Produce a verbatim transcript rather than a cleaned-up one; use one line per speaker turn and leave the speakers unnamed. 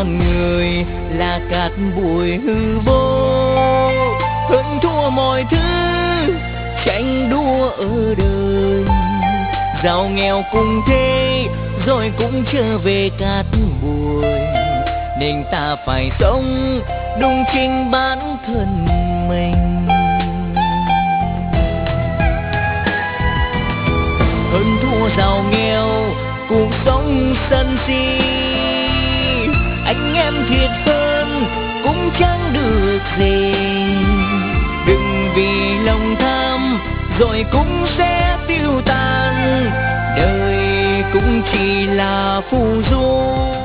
con người là cát bụi hư vô, hơn thua mọi thứ tranh đua ở đời. Giàu nghèo cùng thế rồi cũng trở về cát bụi, nên ta phải sống đúng chính bản thân mình. Hơn thua giàu nghèo cuộc sống sân si, anh em thiệt hơn cũng chẳng được gì. Đừng vì lòng tham rồi cũng sẽ tiêu tan, đời cũng chỉ là phù du.